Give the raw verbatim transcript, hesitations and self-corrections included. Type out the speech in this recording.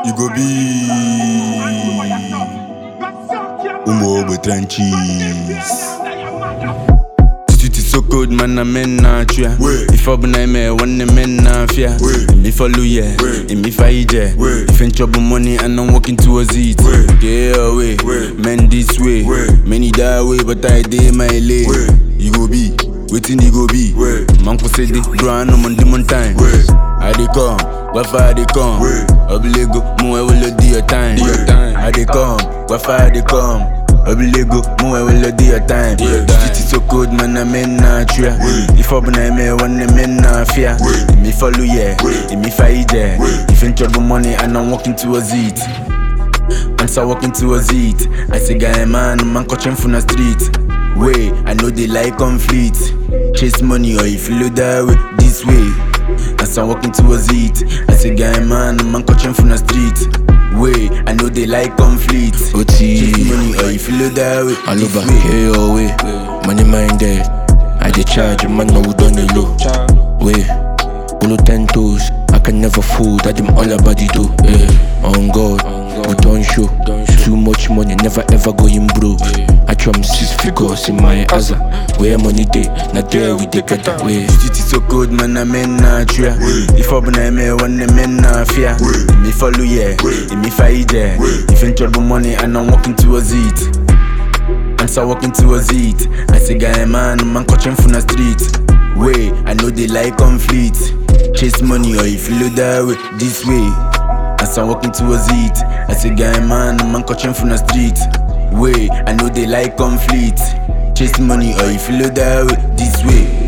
you go be Umo with trenches. So cold, man, I'm in na tria. If I be me, one the men na fear. Me follow yeah, and me fight yeah. If in trouble money and I'm walking towards it. Get away, men this way. Many die way, but I day my lane. You go be, waiting you go be. Man ko say the ground on the mountain. I dey come, Wafa they come. Obligo, mo I will do your time. I dey come, Wafa they come. Obligo, mo I will do your time. City so cold, man, I'm in na tria. If I be me, one the men na fear. Me follow yeah, me fight yeah. If in trouble money and I'm walking towards it. I'm so walking towards it. I say guy man, man catching from the street. Way, I know they like conflict. Chase money or if you look that way, this way. I'm so walking towards it. I say guy man, man catching from the street. Way, I know they like conflict. O T Chase money or if you look that way, all this over way. here your way. Money minded. I dey charge man no we done the low. Way, Ulu ten toes. I can never fool that them all about the do. Yeah. On God, we don't show. Too much money, never ever going broke. I trum six figures in my asa. Where money day, not there we dey get that way. City so cold, man, I'm in na tria. If I be me, one the men na fear. Me follow yeah, me fight yeah. If in trouble money and I'm walking towards it. I'm so walking towards it. I say guy man, man catching from the street. Way, I know they like conflict. Chase money or if you look that way, this way. I'm so walking towards it. I say guy man, man catching from the street. Way, I know they like conflict. Chase money or if you look that way, this way.